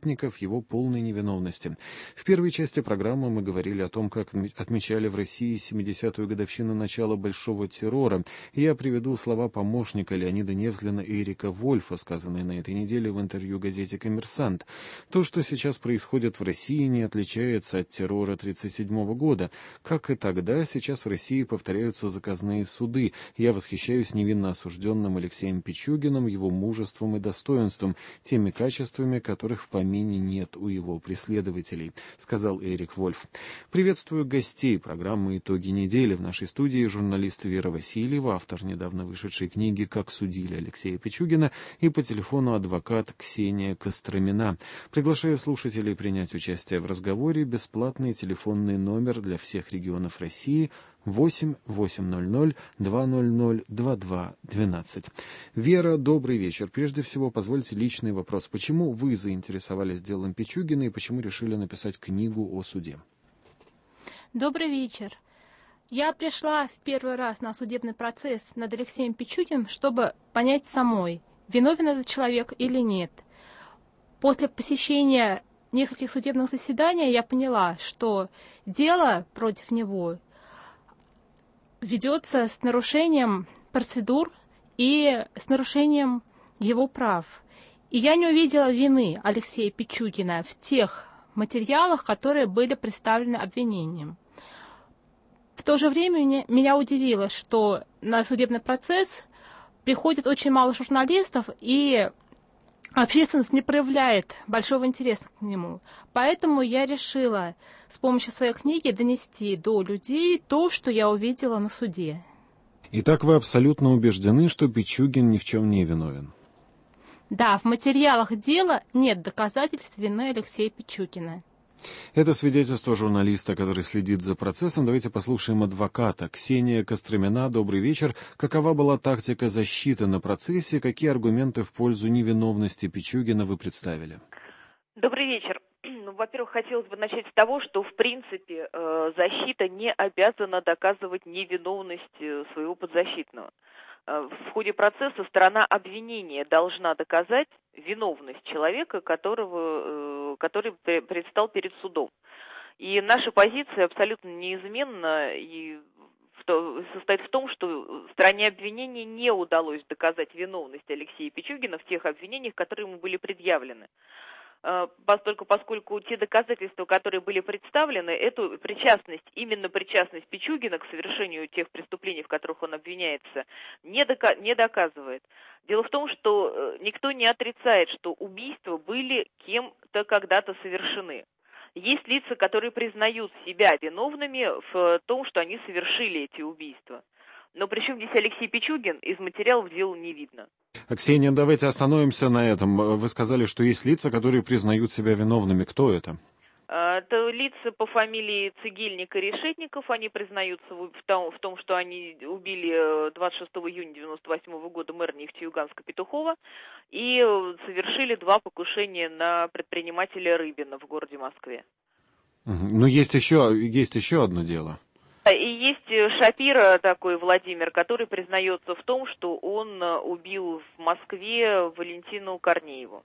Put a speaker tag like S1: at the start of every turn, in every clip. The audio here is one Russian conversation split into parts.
S1: защитников его полной невиновности. В первой части программы мы говорили о том, как отмечали в России 70-ю годовщину начала Большого террора. Я приведу слова помощника Леонида Невзлина и Эрика Вольфа, сказанные на этой неделе в интервью газете «Коммерсант». То, что сейчас происходит в России, не отличается от террора 1937 года. Как и тогда, сейчас в России повторяются заказные суды. Я восхищаюсь невинно осужденным Алексеем Пичугиным, его мужеством и достоинством, теми качествами, которых в помине нет у его преследователей, сказал Эрик Вольф. Приветствую гостей программы «Итоги недели». В нашей студии журналист Вера Васильева, автор недавно вышедшей книги «Как судили Алексея Пичугина», и по телефону адвокат Ксения Костромина. Приглашаю слушателей принять участие в разговоре. Бесплатный телефонный номер для всех регионов России 8 800 200 2212. Вера, добрый вечер. Прежде всего, позвольте личный вопрос. Почему вы заинтересовались делом Пичугина и почему решили написать книгу о суде?
S2: Добрый вечер. Я пришла в первый раз на судебный процесс над Алексеем Пичугиным, чтобы понять самой, виновен этот человек или нет. После посещения нескольких судебных заседаний я поняла, что дело против него ведется с нарушением процедур и с нарушением его прав. И я не увидела вины Алексея Пичугина в тех материалах, которые были представлены обвинением. В то же время меня удивило, что на судебный процесс приходит очень мало журналистов, и общественность не проявляет большого интереса к нему. Поэтому я решила с помощью своей книги донести до людей то, что я увидела на суде.
S1: Итак, вы абсолютно убеждены, что Пичугин ни в чем не виновен?
S2: Да, в материалах дела нет доказательств вины Алексея Пичугина.
S1: Это свидетельство журналиста, который следит за процессом. Давайте послушаем адвоката. Ксения Костромина, добрый вечер. Какова была тактика защиты на процессе? Какие аргументы в пользу невиновности Пичугина вы представили?
S3: Добрый вечер. Во-первых, хотелось бы начать с того, что, в принципе, защита не обязана доказывать невиновность своего подзащитного. В ходе процесса сторона обвинения должна доказать виновность человека, который предстал перед судом. И наша позиция абсолютно неизменна и состоит в том, что стороне обвинения не удалось доказать виновность Алексея Пичугина в тех обвинениях, которые ему были предъявлены. Поскольку те доказательства, которые были представлены, эту причастность, именно причастность Пичугина к совершению тех преступлений, в которых он обвиняется, не доказывает. Дело в том, что никто не отрицает, что убийства были кем-то когда-то совершены. Есть лица, которые признают себя виновными в том, что они совершили эти убийства. Но при чем здесь Алексей Пичугин, из материалов дела не видно.
S1: Ксения, давайте остановимся на этом. Вы сказали, что есть лица, которые признают себя виновными. Кто это?
S3: Это лица по фамилии Цегельник и Решетников. Они признаются в том, что они убили 26 июня 1998 года мэра Нефтеюганска Петухова и совершили 2 покушения на предпринимателя Рыбина в городе Москве.
S1: Но есть еще одно дело.
S3: И есть Шапира такой Владимир, который признается в том, что он убил в Москве Валентину Корнееву.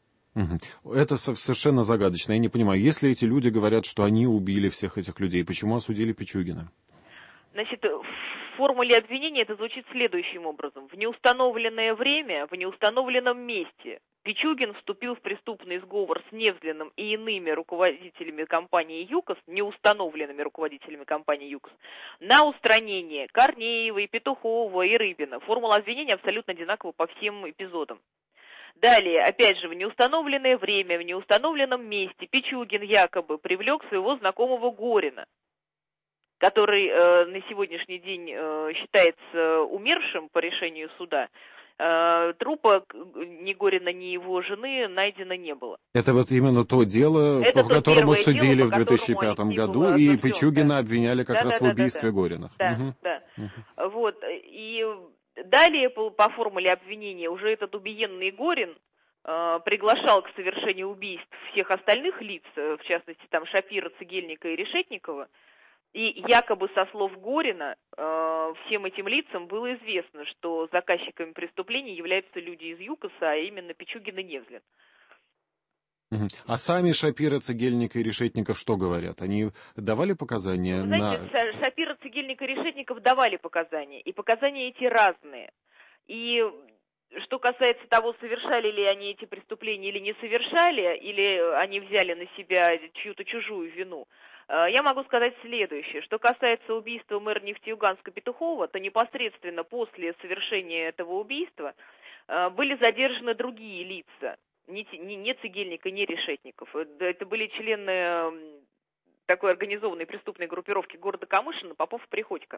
S1: Это совершенно загадочно. Я не понимаю, если эти люди говорят, что они убили всех этих людей, почему осудили Пичугина?
S3: Значит, в формуле обвинения это звучит следующим образом. В неустановленное время, в неустановленном месте Пичугин вступил в преступный сговор с Невзлиным и иными руководителями компании ЮКОС, неустановленными руководителями компании ЮКОС, на устранение Корнеевой, Петухова и Рыбина. Формула обвинения абсолютно одинакова по всем эпизодам. Далее, опять же, в неустановленное время, в неустановленном месте Пичугин якобы привлек своего знакомого Горина, который на сегодняшний день считается умершим по решению суда. Трупа ни Горина, ни его жены найдено не было.
S1: Это вот именно то дело, по которому судили в 2005 году, и Пичугина обвиняли как раз в убийстве Горина.
S3: Да. Вот. И далее по формуле обвинения уже этот убиенный Горин приглашал к совершению убийств всех остальных лиц, в частности там Шапира, Цегельника и Решетникова. И якобы со слов Горина всем этим лицам было известно, что заказчиками преступлений являются люди из ЮКОСа, а именно Пичугин и Невзлин.
S1: А сами Шапира, Цегельник и Решетников что говорят? Они давали показания?
S3: Вы знаете, Шапира, Цегельник и Решетников давали показания, и показания эти разные. И что касается того, совершали ли они эти преступления или не совершали, или они взяли на себя чью-то чужую вину, я могу сказать следующее. Что касается убийства мэра Нефтеюганска Петухова, то непосредственно после совершения этого убийства были задержаны другие лица, не Цегельника, не Решетников. Это были члены такой организованной преступной группировки города Камышина Попов и Приходько.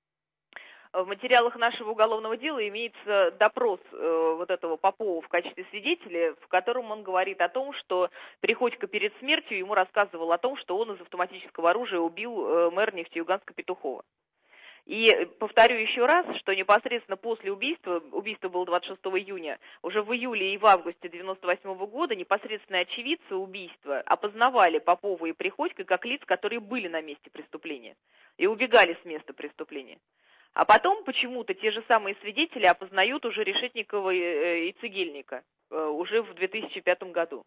S3: В материалах нашего уголовного дела имеется допрос вот этого Попова в качестве свидетеля, в котором он говорит о том, что Приходько перед смертью ему рассказывал о том, что он из автоматического оружия убил мэра Нефтеюганска Петухова. И повторю еще раз, что непосредственно после убийства было 26 июня, уже в июле и в августе 1998 года непосредственно очевидцы убийства опознавали Попова и Приходько как лиц, которые были на месте преступления и убегали с места преступления. А потом почему-то те же самые свидетели опознают уже Решетникова и Цегельника уже в 2005 году.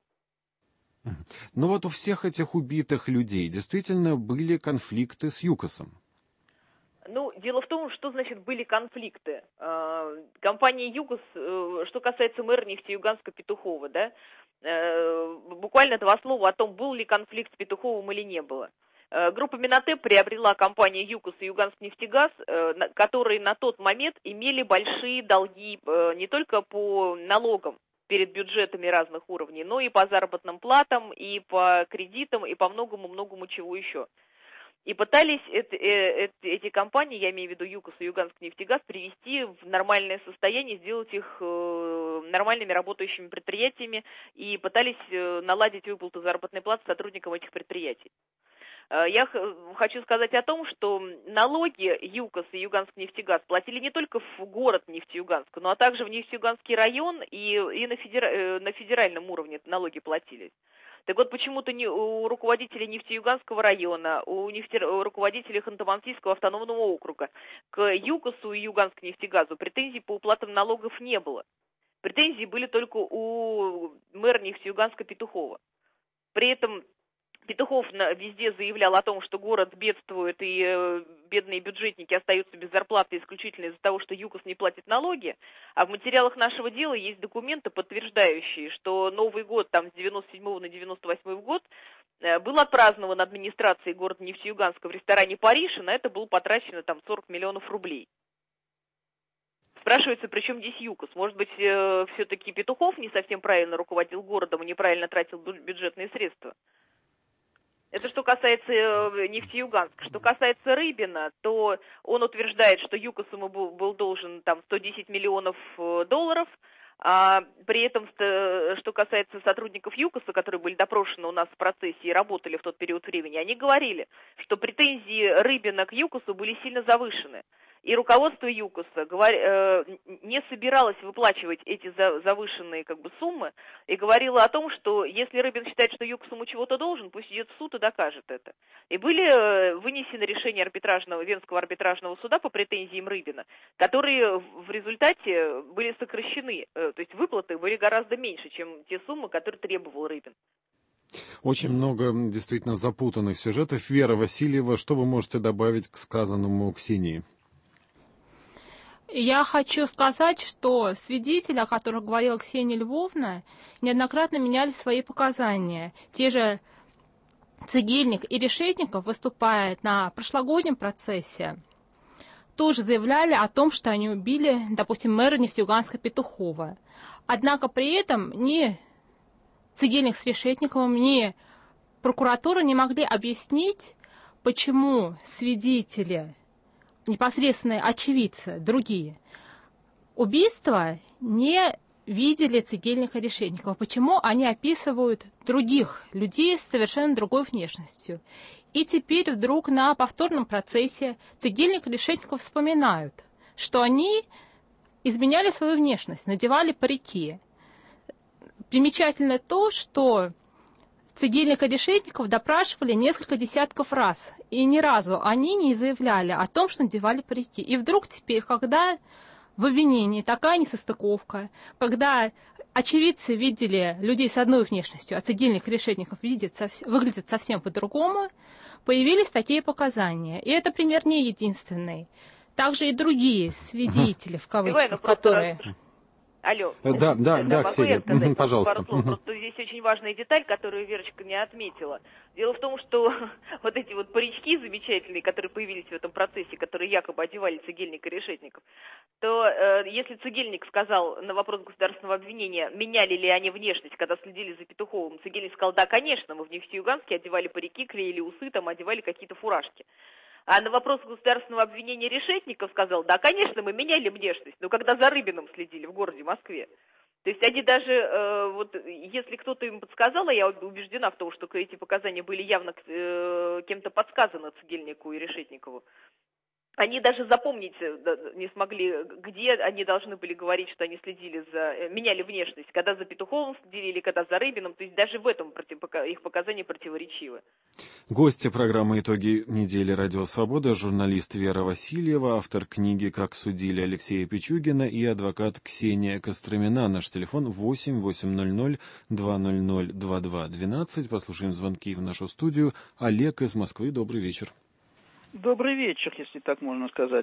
S1: Ну вот у всех этих убитых людей действительно были конфликты с ЮКОСом.
S3: Ну, дело в том, что значит были конфликты. Компания ЮКОС, что касается мэра Нефтеюганска Петухова, да, буквально два слова о том, был ли конфликт с Петуховым или не было. Группа Минотеп приобрела компанию ЮКОС и Юганск-Нефтегаз, которые на тот момент имели большие долги не только по налогам перед бюджетами разных уровней, но и по заработным платам, и по кредитам, и по многому-многому чего еще. И пытались эти компании, я имею в виду ЮКОС и Юганск-Нефтегаз, привести в нормальное состояние, сделать их нормальными работающими предприятиями, и пытались наладить выплату заработной платы сотрудникам этих предприятий. Я хочу сказать о том, что налоги ЮКОС и Юганск-Нефтегаз платили не только в город Нефтеюганск, но также в Нефтеюганский район и на федеральном уровне налоги платились. Так вот, почему-то у руководителей Нефтеюганского района, у руководителей Ханты-Мансийского автономного округа к ЮКОСу и Юганск-Нефтегазу претензий по уплатам налогов не было. Претензии были только у мэра Нефтеюганска Петухова. При этом Петухов везде заявлял о том, что город бедствует и бедные бюджетники остаются без зарплаты исключительно из-за того, что ЮКОС не платит налоги. А в материалах нашего дела есть документы, подтверждающие, что Новый год там с 97 на 98 год был отпразднован администрацией города Нефтеюганска в ресторане «Париж», и на это было потрачено там 40 миллионов рублей. Спрашивается, при чем здесь ЮКОС? Может быть, все-таки Петухов не совсем правильно руководил городом и неправильно тратил бюджетные средства? Это что касается Нефтеюганска. Что касается Рыбина, то он утверждает, что ЮКОС ему был должен там 110 миллионов долларов, а при этом, что касается сотрудников ЮКОСа, которые были допрошены у нас в процессе и работали в тот период времени, они говорили, что претензии Рыбина к ЮКОСу были сильно завышены. И руководство ЮКОСа не собиралось выплачивать эти завышенные суммы и говорило о том, что если Рыбин считает, что ЮКОС ему чего-то должен, пусть идет в суд и докажет это. И были вынесены решения Венского арбитражного суда по претензиям Рыбина, которые в результате были сокращены, то есть выплаты были гораздо меньше, чем те суммы, которые требовал Рыбин.
S1: Очень много действительно запутанных сюжетов. Вера Васильева, что вы можете добавить к сказанному Ксении?
S2: Я хочу сказать, что свидетели, о которых говорила Ксения Львовна, неоднократно меняли свои показания. Те же Цегельник и Решетников, выступая на прошлогоднем процессе, тоже заявляли о том, что они убили, допустим, мэра Нефтеюганска Петухова. Однако при этом ни Цегельник с Решетниковым, ни прокуратура не могли объяснить, почему свидетели, непосредственные очевидцы, другие, убийства не видели Цегельника и Решетникова. Почему они описывают других людей с совершенно другой внешностью? И теперь вдруг на повторном процессе Цегельник и Решетников вспоминают, что они изменяли свою внешность, надевали парики. Примечательно то, что Цегельника и Решетников допрашивали несколько десятков раз, и ни разу они не заявляли о том, что надевали парики. И вдруг теперь, когда в обвинении такая несостыковка, когда очевидцы видели людей с одной внешностью, а цегельник и решетников выглядят совсем по-другому, появились такие показания. И это пример не единственный. Также и другие свидетели, в кавычках, которые...
S3: Алло.
S1: Да, Ксения, пожалуйста.
S3: Просто здесь очень важная деталь, которую Верочка не отметила. Дело в том, что вот эти вот парички замечательные, которые появились в этом процессе, которые якобы одевали цегельника и решетников, то если цегельник сказал на вопрос государственного обвинения, меняли ли они внешность, когда следили за Петуховым, цегельник сказал, да, конечно, мы в Нефтеюганске одевали парики, клеили усы, там одевали какие-то фуражки. А на вопрос государственного обвинения Решетников сказал, да, конечно, мы меняли внешность, но когда за Рыбиным следили в городе Москве. То есть они даже, вот если кто-то им подсказал, а я убеждена в том, что эти показания были явно кем-то подсказаны Цегельнику и Решетникову, они даже запомнить не смогли, где они должны были говорить, что они следили меняли внешность, когда за Петуховым следили или когда за Рыбиным, то есть даже в этом их показания противоречивы.
S1: Гости программы «Итоги недели. Радио Свобода», журналист Вера Васильева, автор книги «Как судили Алексея Пичугина» и адвокат Ксения Костромина. Наш телефон 8-800-200-2212. Послушаем звонки в нашу студию. Олег из Москвы. Добрый вечер.
S4: Добрый вечер, если так можно сказать.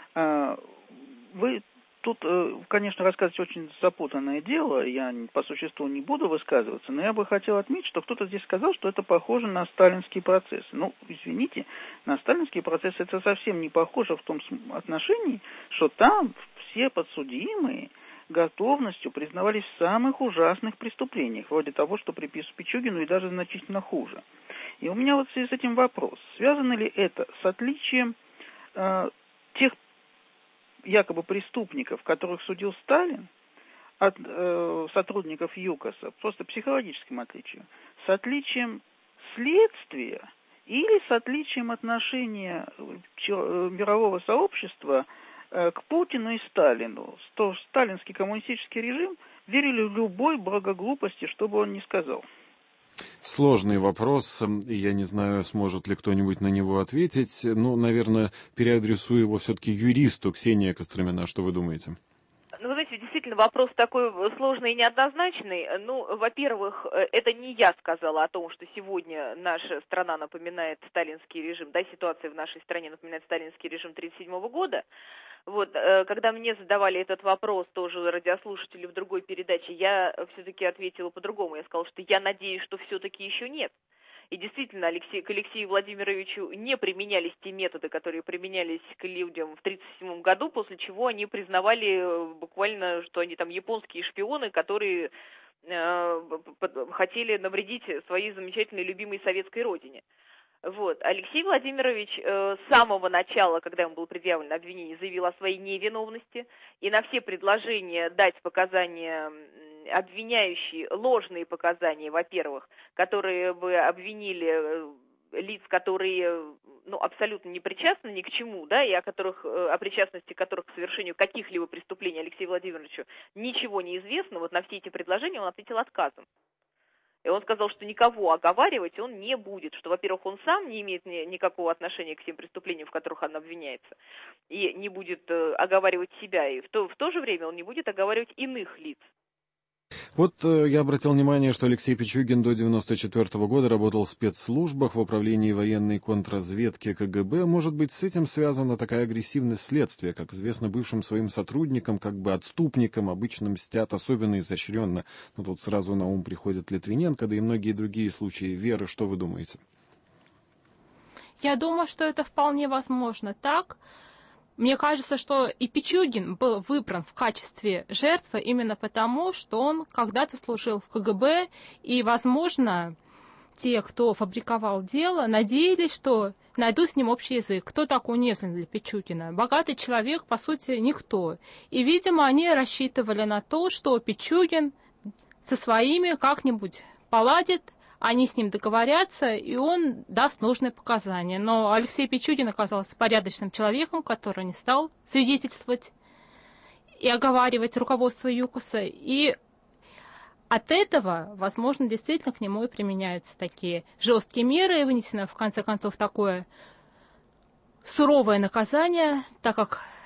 S4: Вы тут, конечно, рассказываете очень запутанное дело, я по существу не буду высказываться, но я бы хотел отметить, что кто-то здесь сказал, что это похоже на сталинские процессы. Ну, извините, на сталинские процессы это совсем не похоже в том отношении, что там все подсудимые готовностью признавались в самых ужасных преступлениях, вроде того, что приписывают Пичугину, и даже значительно хуже. И у меня вот в связи с этим вопрос. Связано ли это с отличием тех якобы преступников, которых судил Сталин, от сотрудников ЮКОСа, просто психологическим отличием, с отличием следствия или с отличием отношения мирового сообщества к Путину и Сталину? Что сталинский коммунистический режим верили в любой благоглупости, что бы он ни сказал.
S1: Сложный вопрос, я не знаю, сможет ли кто-нибудь на него ответить. Ну, наверное, переадресую его все-таки юристу. Ксения Костромина, что вы думаете?
S3: Ну, вы знаете, действительно, вопрос такой сложный и неоднозначный. Ну, во-первых, это не я сказала о том, что сегодня наша страна напоминает сталинский режим, да, ситуация в нашей стране напоминает сталинский режим 1937 года. Вот, когда мне задавали этот вопрос, тоже радиослушатели в другой передаче, я все-таки ответила по-другому. Я сказала, что я надеюсь, что все-таки еще нет. И действительно, к Алексею Владимировичу не применялись те методы, которые применялись к людям в 1937 году, после чего они признавали буквально, что они там японские шпионы, которые хотели навредить своей замечательной любимой советской родине. Вот. Алексей Владимирович с самого начала, когда ему было предъявлено обвинение, заявил о своей невиновности, и на все предложения дать показания обвиняющие, ложные показания, во-первых, которые бы обвинили лиц, которые абсолютно не причастны ни к чему, да, и о причастности которых к совершению каких-либо преступлений Алексею Владимировичу ничего не известно, вот на все эти предложения он ответил отказом. И он сказал, что никого оговаривать он не будет, что, во-первых, он сам не имеет никакого отношения к тем преступлениям, в которых он обвиняется, и не будет оговаривать себя, и в то же время он не будет оговаривать иных лиц.
S1: Вот я обратил внимание, что Алексей Пичугин до 1994 года работал в спецслужбах в управлении военной контрразведки КГБ. Может быть, с этим связана такая агрессивность следствия, как известно бывшим своим сотрудникам, как бы отступникам, обычно мстят особенно изощренно. Но тут сразу на ум приходит Литвиненко, да и многие другие случаи. Вера, что вы думаете?
S2: Я думаю, что это вполне возможно так. Мне кажется, что и Пичугин был выбран в качестве жертвы именно потому, что он когда-то служил в КГБ, и, возможно, те, кто фабриковал дело, надеялись, что найдут с ним общий язык. Кто такой Невзлин для Пичугина? Богатый человек, по сути, никто. И, видимо, они рассчитывали на то, что Пичугин со своими как-нибудь поладит, они с ним договорятся, и он даст нужные показания. Но Алексей Пичугин оказался порядочным человеком, который не стал свидетельствовать и оговаривать руководство ЮКОСа. И от этого, возможно, действительно к нему и применяются такие жесткие меры, и вынесено, в конце концов, такое суровое наказание, так как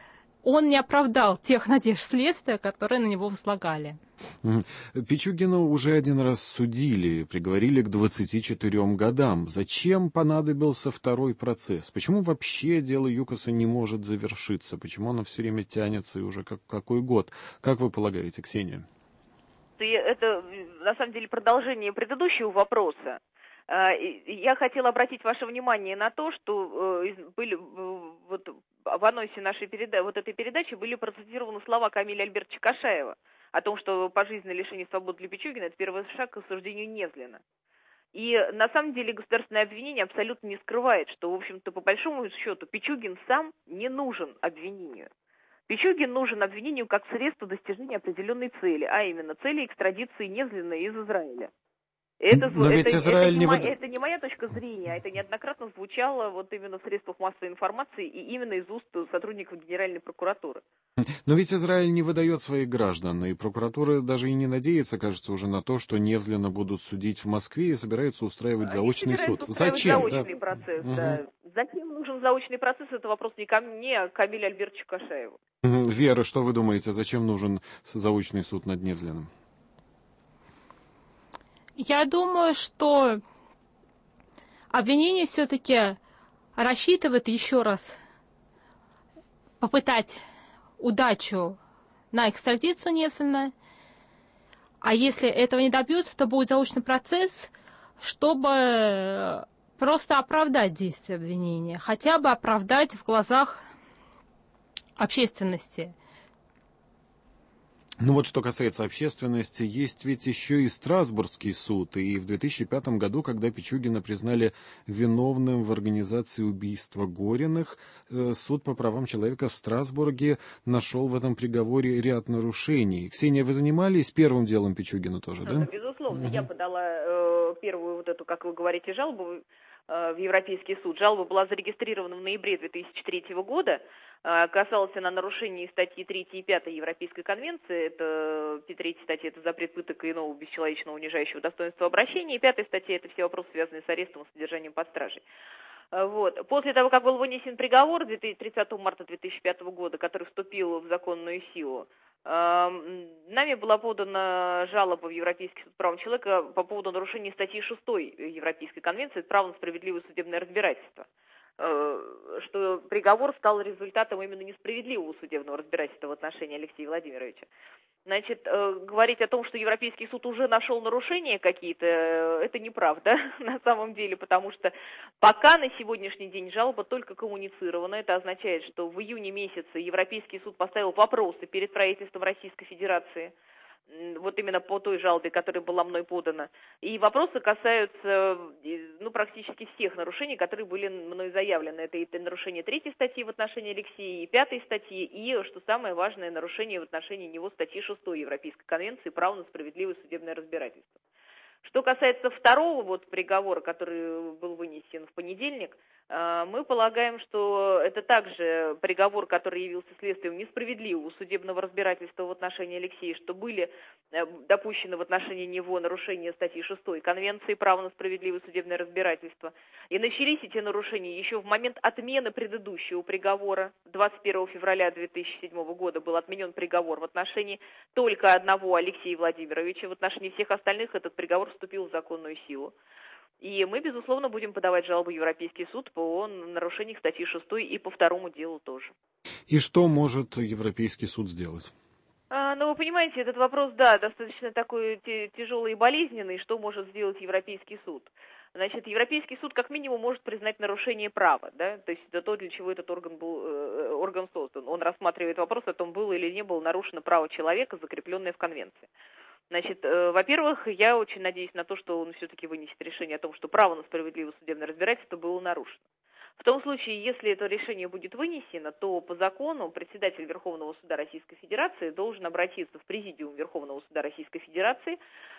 S2: он не оправдал тех надежд следствия, которые на него возлагали.
S1: Пичугина уже один раз судили, приговорили к 24 годам. Зачем понадобился второй процесс? Почему вообще дело ЮКОСа не может завершиться? Почему оно все время тянется и уже какой год? Как вы полагаете, Ксения?
S3: Это, на самом деле, продолжение предыдущего вопроса. Я хотела обратить ваше внимание на то, что были вот в анонсе нашей этой передачи были процитированы слова Камиля Альбертовича Кашаева о том, что пожизненное лишение свободы для Пичугина – это первый шаг к осуждению Невзлина. И на самом деле государственное обвинение абсолютно не скрывает, что, в общем-то, по большому счету, Пичугин сам не нужен обвинению. Пичугин нужен обвинению как средство достижения определенной цели, а именно цели экстрадиции Невзлина из Израиля. Это не моя точка зрения, это неоднократно звучало вот именно в средствах массовой информации и именно из уст сотрудников Генеральной прокуратуры.
S1: Но ведь Израиль не выдает своих граждан, и прокуратура даже и не надеется, кажется, уже на то, что Невзлина будут судить в Москве и собираются устраивать заочный суд. Зачем?
S3: Заочный процесс, да. Зачем нужен заочный процесс, это вопрос не ко мне, а к Камилю Альбертовичу Кашаеву.
S1: Вера, что вы думаете, зачем нужен заочный суд над Невзлиным?
S2: Я думаю, что обвинение все-таки рассчитывает еще раз попытать удачу на экстрадицию Невзлина, а если этого не добьются, то будет заочный процесс, чтобы просто оправдать действие обвинения, хотя бы оправдать в глазах общественности.
S1: Ну вот что касается общественности, есть ведь еще и Страсбургский суд, и в 2005 году, когда Пичугина признали виновным в организации убийства Гориных, суд по правам человека в Страсбурге нашел в этом приговоре ряд нарушений. Ксения, вы занимались первым делом Пичугина тоже, да?
S3: Безусловно, я подала первую вот эту, как вы говорите, жалобу в Европейский суд. Жалоба была зарегистрирована в ноябре 2003 года. Касалась она нарушений статьи 3 и 5 Европейской конвенции. Это 3 статья – это запрет пыток и иного бесчеловечного, унижающего достоинства обращения. И 5 статья – это все вопросы, связанные с арестом и содержанием под стражей. Вот. После того, как был вынесен приговор 30 марта 2005 года, который вступил в законную силу, нами была подана жалоба в Европейский суд по правам человека по поводу нарушения статьи 6 Европейской конвенции «Право на справедливое судебное разбирательство», что приговор стал результатом именно несправедливого судебного разбирательства в отношении Алексея Владимировича. Значит, говорить о том, что Европейский суд уже нашел нарушения какие-то, это неправда на самом деле, потому что пока на сегодняшний день жалоба только коммуницирована. Это означает, что в июне месяце Европейский суд поставил вопросы перед правительством Российской Федерации, вот именно по той жалобе, которая была мной подана. И вопросы касаются, практически всех нарушений, которые были мной заявлены. Это и нарушение 3 статьи в отношении Алексея, и 5 статьи, и, что самое важное, нарушение в отношении него статьи 6 Европейской конвенции «Право на справедливое судебное разбирательство». Что касается второго приговора, который был вынесен в понедельник, мы полагаем, что это также приговор, который явился следствием несправедливого судебного разбирательства в отношении Алексея, что были допущены в отношении него нарушения статьи 6 Конвенции «Право на справедливое судебное разбирательство». И начались эти нарушения еще в момент отмены предыдущего приговора. 21 февраля 2007 года был отменен приговор в отношении только одного Алексея Владимировича. В отношении всех остальных этот приговор вступил в законную силу. И мы, безусловно, будем подавать жалобу в Европейский суд по нарушениям статьи 6 и по второму делу тоже.
S1: И что может Европейский суд сделать?
S3: Вы понимаете, этот вопрос, достаточно такой тяжелый и болезненный. Что может сделать Европейский суд? Значит, Европейский суд как минимум может признать нарушение права, да, то есть это то, для чего этот орган создан. Он рассматривает вопрос о том, было или не было нарушено право человека, закрепленное в Конвенции. Значит, во-первых, я очень надеюсь на то, что он все-таки вынесет решение о том, что право на справедливое судебное разбирательство было нарушено. В том случае, если это решение будет вынесено, то по закону председатель Верховного суда Российской Федерации должен обратиться в Президиум Верховного суда Российской Федерации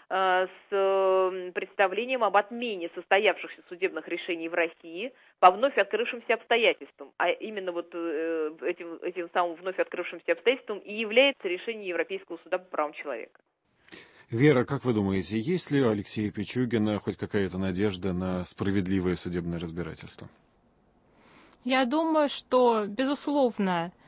S3: с представлением об отмене состоявшихся судебных решений в России по вновь открывшимся обстоятельствам. А именно этим самым вновь открывшимся обстоятельством и является решение Европейского суда по правам человека.
S1: Вера, как вы думаете, есть ли у Алексея Пичугина хоть какая-то надежда на справедливое судебное разбирательство?
S2: Я думаю, что, безусловно,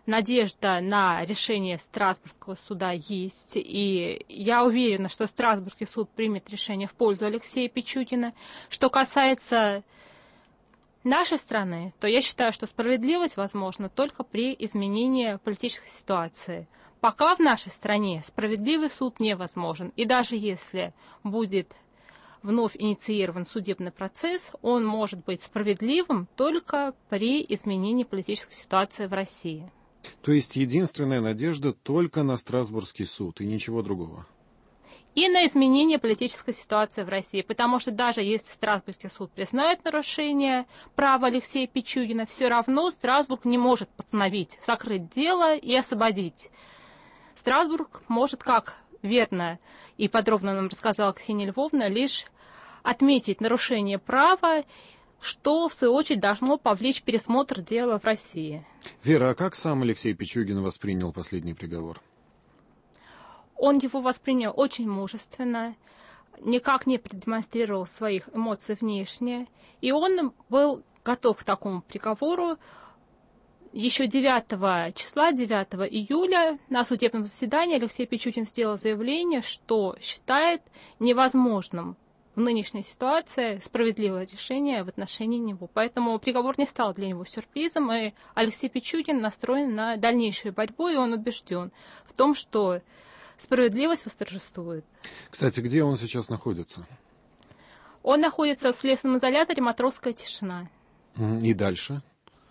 S2: надежда на решение Страсбургского суда есть, и я уверена, что Страсбургский суд примет решение в пользу Алексея Пичугина. Что касается нашей страны, то я считаю, что справедливость возможна только при изменении политической ситуации. Пока в нашей стране справедливый суд невозможен, и даже если будет вновь инициирован судебный процесс, он может быть справедливым только при изменении политической ситуации в России.
S1: То есть единственная надежда только на Страсбургский суд и ничего другого?
S2: И на изменение политической ситуации в России, потому что даже если Страсбургский суд признает нарушение права Алексея Пичугина, все равно Страсбург не может постановить закрыть дело и освободить. Страсбург может, как верно и подробно нам рассказала Ксения Львовна, лишь отметить нарушение права, что, в свою очередь, должно повлечь пересмотр дела в России.
S1: Вера, а как сам Алексей Пичугин воспринял последний приговор?
S2: Он его воспринял очень мужественно, никак не продемонстрировал своих эмоций внешне, и он был готов к такому приговору. Еще 9 числа, 9 июля, на судебном заседании Алексей Пичугин сделал заявление, что считает невозможным в нынешней ситуации справедливое решение в отношении него. Поэтому приговор не стал для него сюрпризом, и Алексей Пичугин настроен на дальнейшую борьбу, и он убежден в том, что справедливость восторжествует.
S1: Кстати, где он сейчас находится?
S2: Он находится в следственном изоляторе «Матросская тишина».
S1: И дальше?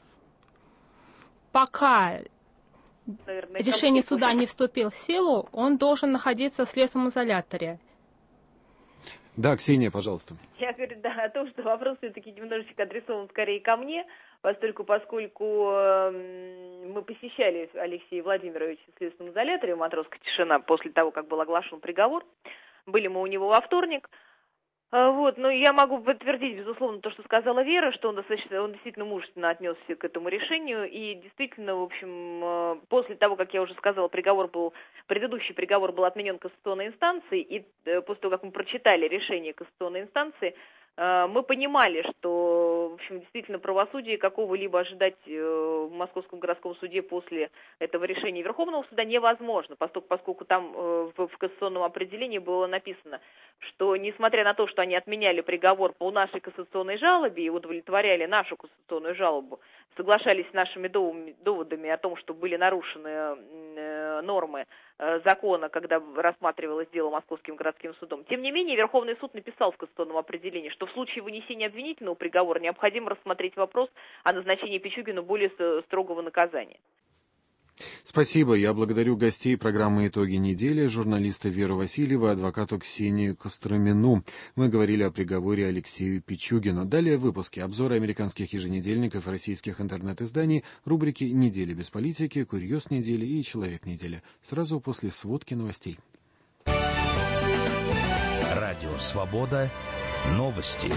S2: Пока решение суда не вступило в силу, он должен находиться в следственном изоляторе.
S1: Да, Ксения, пожалуйста.
S3: Я говорю, да, о том, что вопрос все-таки немножечко адресован скорее ко мне, поскольку мы посещали Алексея Владимировича в следственном изоляторе в «Матросской тишина» после того, как был оглашен приговор. Были мы у него во вторник. Но я могу подтвердить, безусловно, то, что сказала Вера, что он действительно мужественно отнесся к этому решению, и действительно, в общем, после того, как я уже сказала, предыдущий приговор был отменен Кассационной инстанцией, и после того, как мы прочитали решение Кассационной инстанции, мы понимали, что, в общем, действительно правосудие какого-либо ожидать в Московском городском суде после этого решения Верховного суда невозможно, поскольку там в кассационном определении было написано, что несмотря на то, что они отменяли приговор по нашей кассационной жалобе и удовлетворяли нашу кассационную жалобу, соглашались с нашими доводами о том, что были нарушены нормы закона, когда рассматривалось дело Московским городским судом. Тем не менее, Верховный суд написал в кассационном определении, что в случае вынесения обвинительного приговора необходимо рассмотреть вопрос о назначении Пичугину более строгого наказания.
S1: Спасибо. Я благодарю гостей программы «Итоги недели», журналиста Веру Васильеву и адвокату Ксению Костромину. Мы говорили о приговоре Алексею Пичугину. Далее в выпуске обзоры американских еженедельников и российских интернет-изданий, рубрики «Неделя без политики», «Курьез недели» и «Человек недели». Сразу после сводки новостей.
S5: Радио «Свобода». Новости.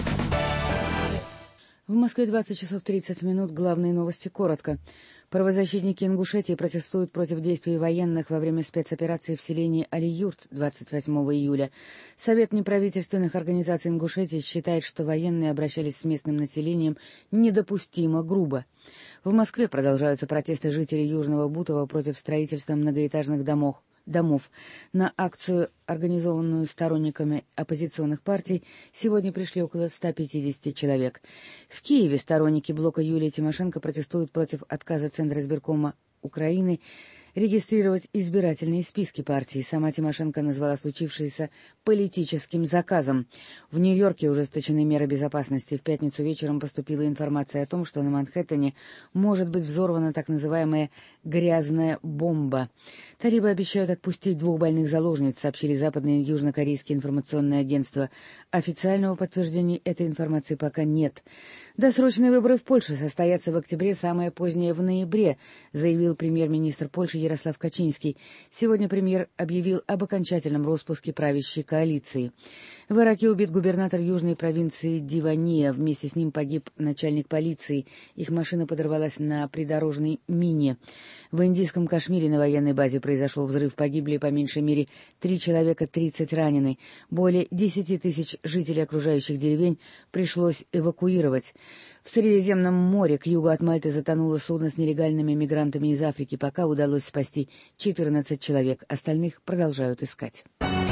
S6: В Москве 20 часов 30 минут. Главные новости коротко. Правозащитники Ингушетии протестуют против действий военных во время спецоперации в селении Али-Юрт 28 июля. Совет неправительственных организаций Ингушетии считает, что военные обращались с местным населением недопустимо грубо. В Москве продолжаются протесты жителей Южного Бутова против строительства многоэтажных домов. На акцию, организованную сторонниками оппозиционных партий, сегодня пришли около 150 человек. В Киеве сторонники блока Юлии Тимошенко протестуют против отказа Центра избиркома Украины регистрировать избирательные списки партии. Сама Тимошенко назвала случившееся политическим заказом. В Нью-Йорке ужесточены меры безопасности. В пятницу вечером поступила информация о том, что на Манхэттене может быть взорвана так называемая «грязная бомба». Талибы обещают отпустить 2 больных заложниц, сообщили западные и южнокорейские информационные агентства. Официального подтверждения этой информации пока нет. Досрочные выборы в Польше состоятся в октябре, самое позднее в ноябре, заявил премьер-министр Польши Ярослав Качинский. Сегодня премьер объявил об окончательном распуске правящей коалиции. В Ираке убит губернатор южной провинции Дивания. Вместе с ним погиб начальник полиции. Их машина подорвалась на придорожной мине. В индийском Кашмире на военной базе произошел взрыв. Погибли по меньшей мере 3 человека, 30 ранены. Более 10 тысяч жителей окружающих деревень пришлось эвакуировать. В Средиземном море к югу от Мальты затонуло судно с нелегальными мигрантами из Африки. Пока удалось спасти 14 человек. Остальных продолжают искать.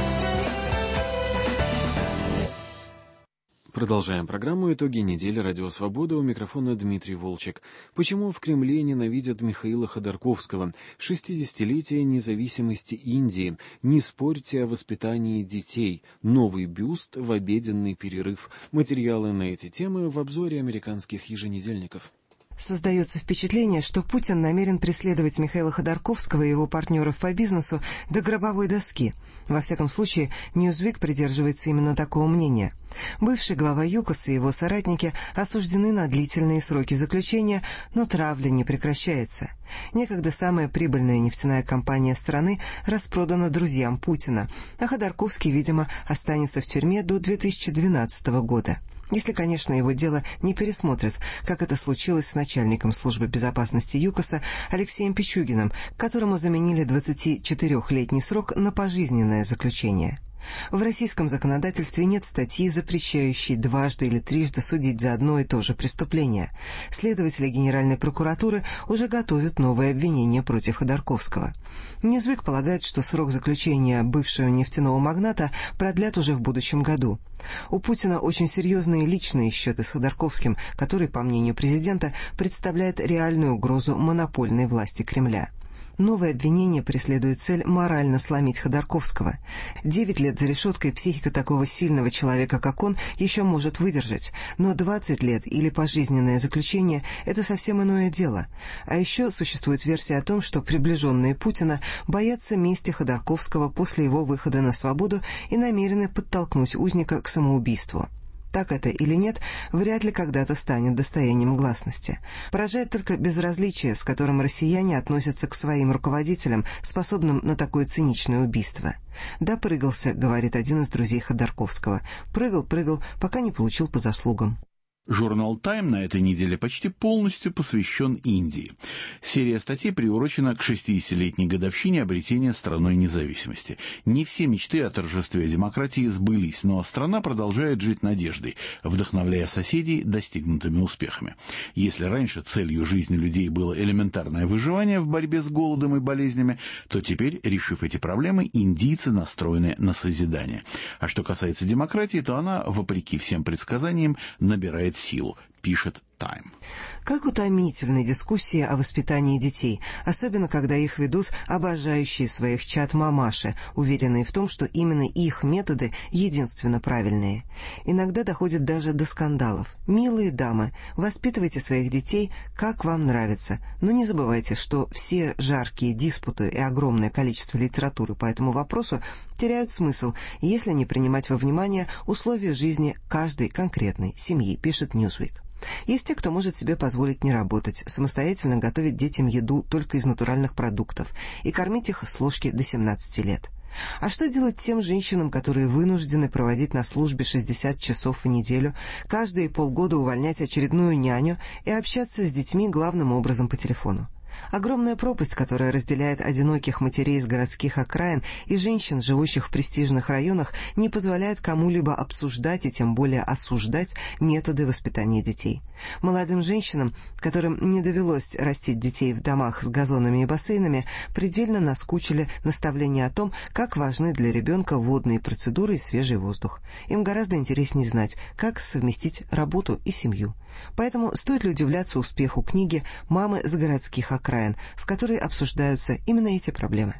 S1: Продолжаем программу «Итоги недели. Радио Свобода». У микрофона Дмитрий Волчек. Почему в Кремле ненавидят Михаила Ходорковского? 60-летие независимости Индии. Не спорьте о воспитании детей. Новый бюст в обеденный перерыв. Материалы на эти темы в обзоре американских еженедельников.
S7: Создается впечатление, что Путин намерен преследовать Михаила Ходорковского и его партнеров по бизнесу до гробовой доски. Во всяком случае, Newsweek придерживается именно такого мнения. Бывший глава ЮКОС и его соратники осуждены на длительные сроки заключения, но травля не прекращается. Некогда самая прибыльная нефтяная компания страны распродана друзьям Путина, а Ходорковский, видимо, останется в тюрьме до 2012 года. Если, конечно, его дело не пересмотрят, как это случилось с начальником службы безопасности ЮКОСа Алексеем Пичугиным, которому заменили 24-летний срок на пожизненное заключение. В российском законодательстве нет статьи, запрещающей дважды или трижды судить за одно и то же преступление. Следователи Генеральной прокуратуры уже готовят новые обвинения против Ходорковского. Newsweek полагает, что срок заключения бывшего нефтяного магната продлят уже в будущем году. У Путина очень серьезные личные счеты с Ходорковским, который, по мнению президента, представляет реальную угрозу монопольной власти Кремля. Новое обвинение преследует цель морально сломить Ходорковского. 9 лет за решеткой психика такого сильного человека, как он, еще может выдержать, но 20 лет или пожизненное заключение – это совсем иное дело. А еще существует версия о том, что приближенные Путина боятся мести Ходорковского после его выхода на свободу и намерены подтолкнуть узника к самоубийству. Так это или нет, вряд ли когда-то станет достоянием гласности. Поражает только безразличие, с которым россияне относятся к своим руководителям, способным на такое циничное убийство. «Допрыгался», — говорит один из друзей Ходорковского. «Прыгал, пока не получил по заслугам».
S8: Журнал «Тайм» на этой неделе почти полностью посвящен Индии. Серия статей приурочена к 60-летней годовщине обретения страной независимости. Не все мечты о торжестве демократии сбылись, но страна продолжает жить надеждой, вдохновляя соседей достигнутыми успехами. Если раньше целью жизни людей было элементарное выживание в борьбе с голодом и болезнями, то теперь, решив эти проблемы, индийцы настроены на созидание. А что касается демократии, то она, вопреки всем предсказаниям, набирает силу, пишет «Тайм».
S7: Как утомительны дискуссии о воспитании детей, особенно когда их ведут обожающие своих чад мамаши, уверенные в том, что именно их методы единственно правильные. Иногда доходит даже до скандалов. «Милые дамы, воспитывайте своих детей, как вам нравится, но не забывайте, что все жаркие диспуты и огромное количество литературы по этому вопросу теряют смысл, если не принимать во внимание условия жизни каждой конкретной семьи», пишет Newsweek. Есть те, кто может себе позволить не работать, самостоятельно готовить детям еду только из натуральных продуктов и кормить их с ложки до 17 лет. А что делать тем женщинам, которые вынуждены проводить на службе 60 часов в неделю, каждые полгода увольнять очередную няню и общаться с детьми главным образом по телефону? Огромная пропасть, которая разделяет одиноких матерей из городских окраин и женщин, живущих в престижных районах, не позволяет кому-либо обсуждать и тем более осуждать методы воспитания детей. Молодым женщинам, которым не довелось растить детей в домах с газонами и бассейнами, предельно наскучили наставления о том, как важны для ребенка водные процедуры и свежий воздух. Им гораздо интереснее знать, как совместить работу и семью. Поэтому стоит ли удивляться успеху книги «Мамы с городских окраин», в которой обсуждаются именно эти проблемы.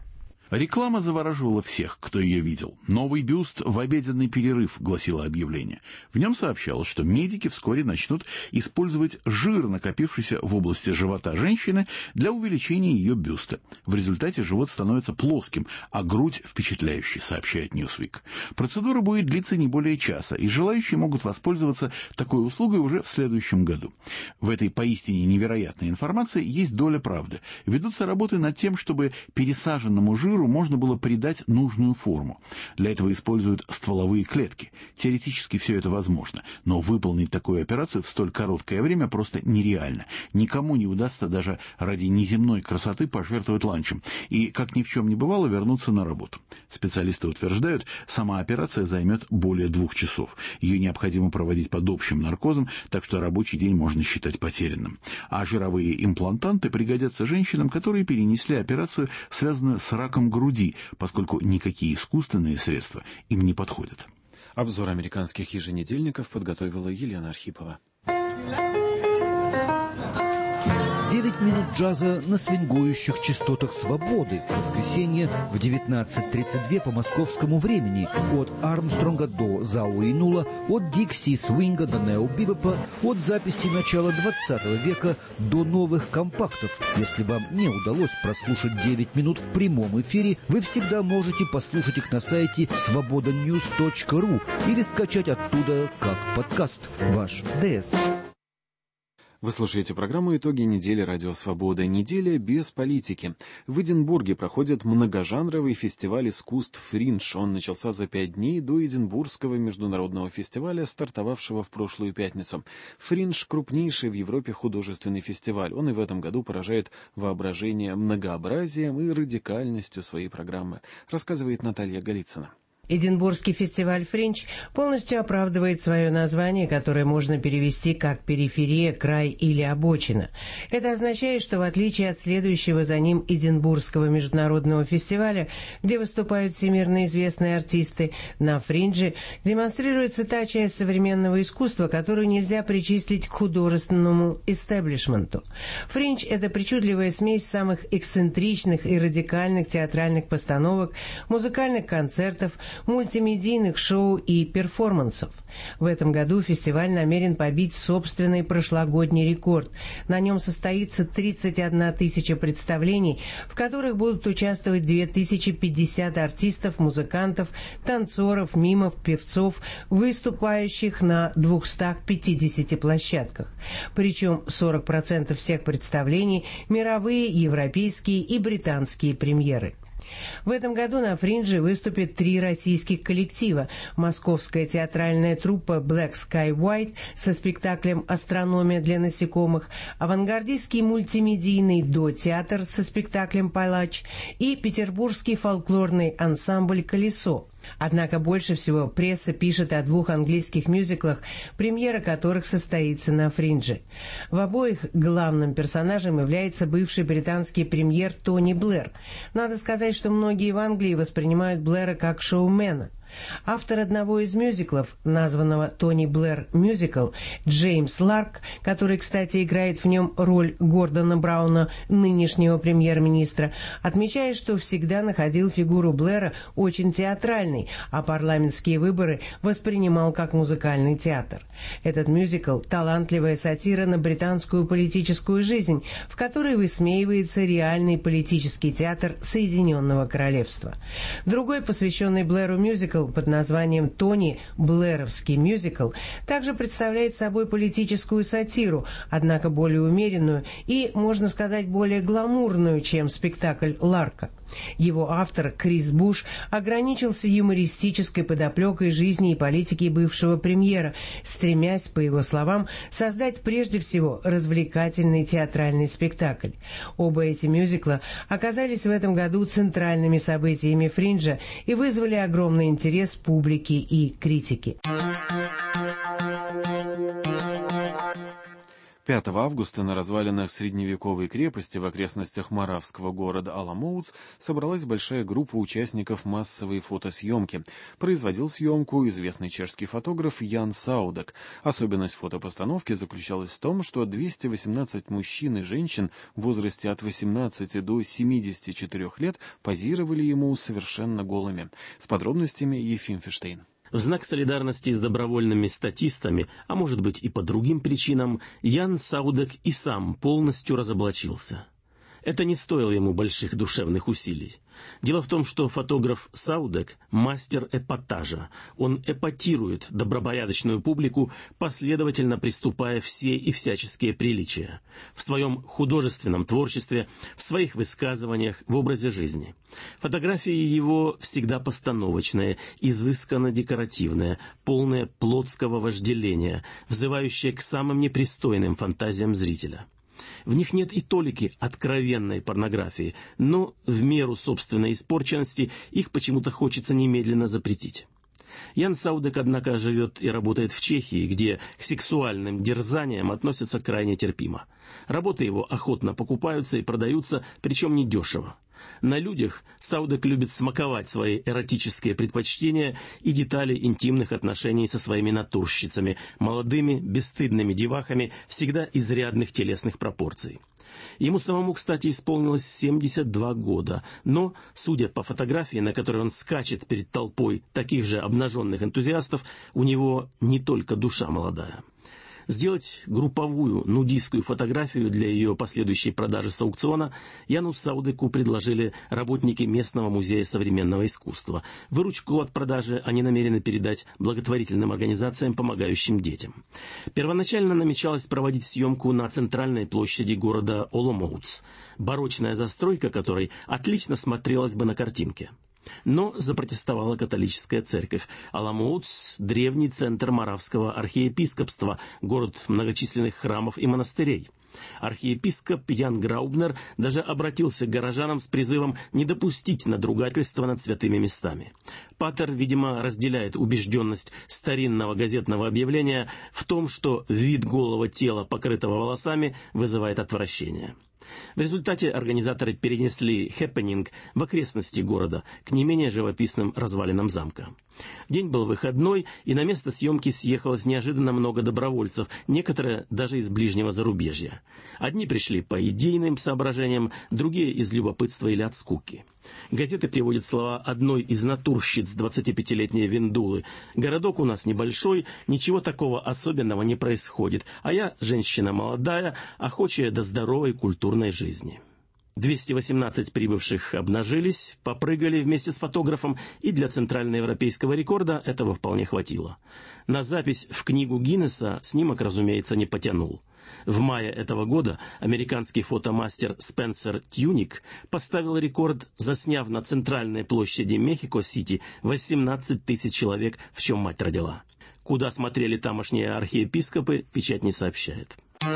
S8: Реклама завораживала всех, кто ее видел. «Новый бюст в обеденный перерыв», — гласило объявление. В нем сообщалось, что медики вскоре начнут использовать жир, накопившийся в области живота женщины, для увеличения ее бюста. В результате живот становится плоским, а грудь впечатляющей, сообщает Newsweek. Процедура будет длиться не более часа, и желающие могут воспользоваться такой услугой уже в следующем году. В этой поистине невероятной информации есть доля правды. Ведутся работы над тем, чтобы пересаженному жиру можно было придать нужную форму. Для этого используют стволовые клетки. Теоретически все это возможно, но выполнить такую операцию в столь короткое время просто нереально. Никому не удастся даже ради неземной красоты пожертвовать ланчем и, как ни в чем не бывало, вернуться на работу. Специалисты утверждают, сама операция займет более 2 часов. Ее необходимо проводить под общим наркозом, так что рабочий день можно считать потерянным. А жировые имплантанты пригодятся женщинам, которые перенесли операцию, связанную с раком груди, поскольку никакие искусственные средства им не подходят.
S1: Обзор американских еженедельников подготовила Елена Архипова.
S9: 9 минут джаза на свингующих частотах свободы. В воскресенье в 19:32 по московскому времени. От Армстронга до Зауи Нула, от Дикси Свинга до нео-бибопа, от записи начала 20 века до новых компактов. Если вам не удалось прослушать 9 минут в прямом эфире, вы всегда можете послушать их на сайте svobodanews.ru или скачать оттуда как подкаст. Ваш ДС.
S1: Вы слушаете программу «Итоги недели. Радио Свобода». Неделя без политики. В Эдинбурге проходит многожанровый фестиваль искусств «Фриндж». Он начался за 5 дней до Эдинбургского международного фестиваля, стартовавшего в прошлую пятницу. «Фриндж» — крупнейший в Европе художественный фестиваль. Он и в этом году поражает воображение многообразием и радикальностью своей программы, рассказывает Наталья Голицына.
S10: Эдинбургский фестиваль «Фриндж» полностью оправдывает свое название, которое можно перевести как «периферия», «край» или «обочина». Это означает, что в отличие от следующего за ним Эдинбургского международного фестиваля, где выступают всемирно известные артисты, на «Фриндже» демонстрируется та часть современного искусства, которую нельзя причислить к художественному истеблишменту. «Фриндж» — это причудливая смесь самых эксцентричных и радикальных театральных постановок, музыкальных концертов, мультимедийных шоу и перформансов. В этом году фестиваль намерен побить собственный прошлогодний рекорд. На нем состоится 31 тысяча представлений, в которых будут участвовать 2050 артистов, музыкантов, танцоров, мимов, певцов, выступающих на 250 площадках. Причем 40% всех представлений – мировые, европейские и британские премьеры. В этом году на «Фриндже» выступят 3 российских коллектива. Московская театральная труппа Black Sky White со спектаклем «Астрономия для насекомых», авангардистский мультимедийный «До-театр» со спектаклем «Палач» и петербургский фольклорный ансамбль «Колесо». Однако больше всего пресса пишет о 2 английских мюзиклах, премьера которых состоится на «Фриндже». В обоих главным персонажем является бывший британский премьер Тони Блэр. Надо сказать, что многие в Англии воспринимают Блэра как шоумена. Автор одного из мюзиклов, названного «Тони Блэр Мюзикл», Джеймс Ларк, который, кстати, играет в нем роль Гордона Брауна, нынешнего премьер-министра, отмечает, что всегда находил фигуру Блэра очень театральной, а парламентские выборы воспринимал как музыкальный театр. Этот мюзикл – талантливая сатира на британскую политическую жизнь, в которой высмеивается реальный политический театр Соединенного Королевства. Другой, посвященный Блэру мюзикл, под названием «Тони Блэровский мюзикл», также представляет собой политическую сатиру, однако более умеренную и, можно сказать, более гламурную, чем спектакль Ларка. Его автор Крис Буш ограничился юмористической подоплекой жизни и политики бывшего премьера, стремясь, по его словам, создать прежде всего развлекательный театральный спектакль. Оба эти мюзикла оказались в этом году центральными событиями «Фринджа» и вызвали огромный интерес публики и критики.
S1: 5 августа на развалинах средневековой крепости в окрестностях моравского города Аламоутс собралась большая группа участников массовой фотосъемки. Производил съемку известный чешский фотограф Ян Саудек. Особенность фотопостановки заключалась в том, что 218 мужчин и женщин в возрасте от 18 до 74 лет позировали ему совершенно голыми. С подробностями Ефим Фиштейн.
S11: В знак солидарности с добровольными статистами, а может быть и по другим причинам, Ян Саудек и сам полностью разоблачился. Это не стоило ему больших душевных усилий. Дело в том, что фотограф Саудек – мастер эпатажа. Он эпатирует добропорядочную публику, последовательно приступая все и всяческие приличия. В своем художественном творчестве, в своих высказываниях, в образе жизни. Фотографии его всегда постановочные, изысканно декоративные, полные плотского вожделения, взывающие к самым непристойным фантазиям зрителя. В них нет и толики откровенной порнографии, но в меру собственной испорченности их почему-то хочется немедленно запретить. Ян Саудек, однако, живет и работает в Чехии, где к сексуальным дерзаниям относятся крайне терпимо. Работы его охотно покупаются и продаются, причем недешево. На людях Саудек любит смаковать свои эротические предпочтения и детали интимных отношений со своими натурщицами, молодыми, бесстыдными девахами, всегда изрядных телесных пропорций. Ему самому, кстати, исполнилось 72 года, но, судя по фотографии, на которой он скачет перед толпой таких же обнаженных энтузиастов, у него не только душа молодая. Сделать групповую нудистскую фотографию для ее последующей продажи с аукциона Яну Саудеку предложили работники местного музея современного искусства. Выручку от продажи они намерены передать благотворительным организациям, помогающим детям. Первоначально намечалось проводить съемку на центральной площади города Оломоутс, барочная застройка которой отлично смотрелась бы на картинке. Но запротестовала католическая церковь. Аламоутс – древний центр моравского архиепископства, город многочисленных храмов и монастырей. Архиепископ Ян Граубнер даже обратился к горожанам с призывом не допустить надругательства над святыми местами. Патер, видимо, разделяет убежденность старинного газетного объявления в том, что вид голого тела, покрытого волосами, вызывает отвращение. В результате организаторы перенесли хэппенинг в окрестности города, к не менее живописным развалинам замка. День был выходной, и на место съемки съехалось неожиданно много добровольцев, некоторые даже из ближнего зарубежья. Одни пришли по идейным соображениям, другие из любопытства или от скуки. Газеты приводят слова одной из натурщиц 25-летней Виндулы. «Городок у нас небольшой, ничего такого особенного не происходит, а я женщина молодая, охочая до здоровой культурной жизни». 218 прибывших обнажились, попрыгали вместе с фотографом, и для центральноевропейского рекорда этого вполне хватило. На запись в книгу Гиннесса снимок, разумеется, не потянул. В мае этого года американский фотомастер Спенсер Тюник поставил рекорд, засняв на центральной площади Мехико-Сити 18 тысяч человек, в чем мать родила. Куда смотрели тамошние архиепископы, печать не сообщает.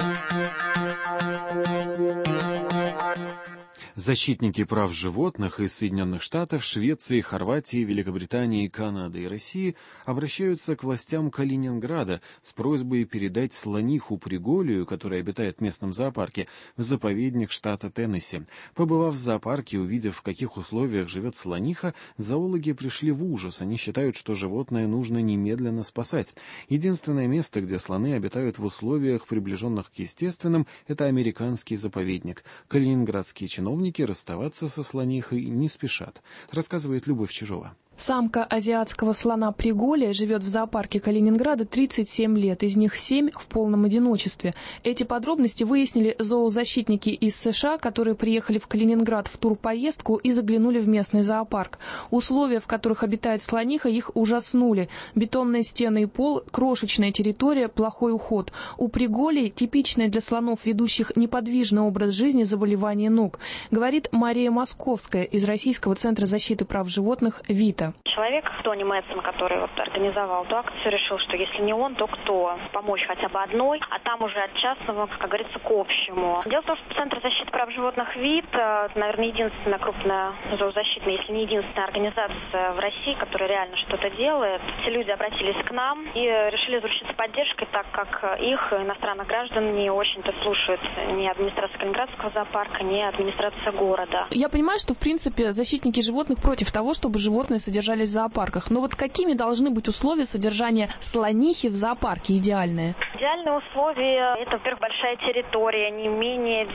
S1: Защитники прав животных из Соединенных Штатов, Швеции, Хорватии, Великобритании, Канады и России обращаются к властям Калининграда с просьбой передать слониху Приголию, которая обитает в местном зоопарке, в заповедник штата Теннесси. Побывав в зоопарке и увидев, в каких условиях живет слониха, зоологи пришли в ужас. Они считают, что животное нужно немедленно спасать. Единственное место, где слоны обитают в условиях, приближенных к естественным, это американский заповедник. Калининградские чиновники расставаться со слонихой не спешат, рассказывает Любовь Чижова.
S12: Самка азиатского слона Приголия живет в зоопарке Калининграда 37 лет, из них 7 в полном одиночестве. Эти подробности выяснили зоозащитники из США, которые приехали в Калининград в турпоездку и заглянули в местный зоопарк. Условия, в которых обитает слониха, их ужаснули. Бетонные стены и пол, крошечная территория, плохой уход. У Приголий типичное для слонов, ведущих неподвижный образ жизни, заболевание ног, говорит Мария Московская из Российского центра защиты прав животных «Вита».
S13: человек, Тони Мэтсон, который вот организовал эту акцию, решил, что если не он, то кто? Помочь хотя бы одной, а там уже от частного, как говорится, к общему. Дело в том, что Центр защиты прав животных ВИД, наверное, единственная крупная зоозащитная, если не единственная организация в России, которая реально что-то делает. Все люди обратились к нам и решили заручиться поддержкой, так как их, иностранных граждан, не очень-то слушают ни администрация Калининградского зоопарка, ни администрация города.
S12: Я понимаю, что, в принципе, защитники животных против того, чтобы животные содержались в зоопарках. Но вот какими должны быть условия содержания слонихи в зоопарке идеальные?
S13: Идеальные условия – это, во-первых, большая территория, не менее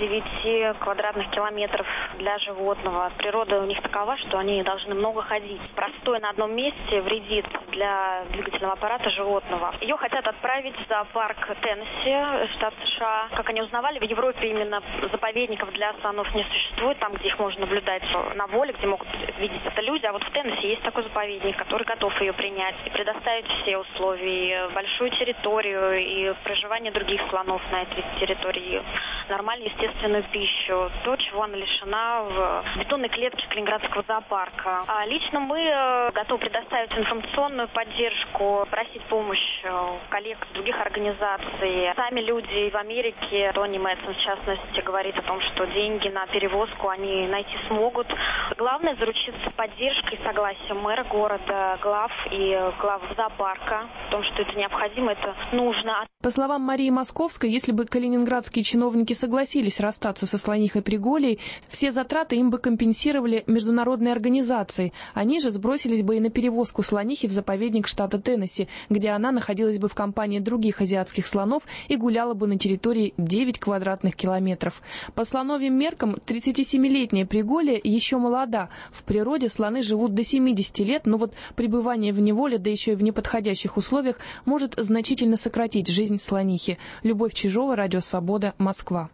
S13: 9 квадратных километров для животного. Природа у них такова, что они должны много ходить. Простой на одном месте вредит для двигательного аппарата животного. Ее хотят отправить в зоопарк Теннесси, штат США. Как они узнавали, в Европе именно заповедников для слонов не существует, там, где их можно наблюдать на воле, где могут видеть это люди. А вот в Теннесси есть такой заповедник, который готов ее принять и предоставить все условия, большую территорию и проживание других слонов на этой территории, нормальную естественную пищу, то, чего она лишена в бетонной клетке Калининградского зоопарка. А лично мы готовы предоставить информационную поддержку, просить помощь коллег других организаций. Сами люди в Америке, Тони Мэтсон в частности, говорит о том, что деньги на перевозку они найти смогут. Главное заручиться поддержкой и согласием мэра города, глав и глав зоопарка, в том, что это необходимо, это нужно.
S12: По словам Марии Московской, если бы калининградские чиновники согласились расстаться со слонихой Приголей, все затраты им бы компенсировали международные организации. Они же сбросились бы и на перевозку слонихи в заповедник штата Теннесси, где она находилась бы в компании других азиатских слонов и гуляла бы на территории 9 квадратных километров. По слоновьим меркам 37-летняя Приголя еще молода. В природе слоны живут до 70 лет, но вот пребывание в неволе, да еще и в неподходящих условиях, может значительно сократить жизнь слонихи. Любовь Чижова, Радио Свобода, Москва.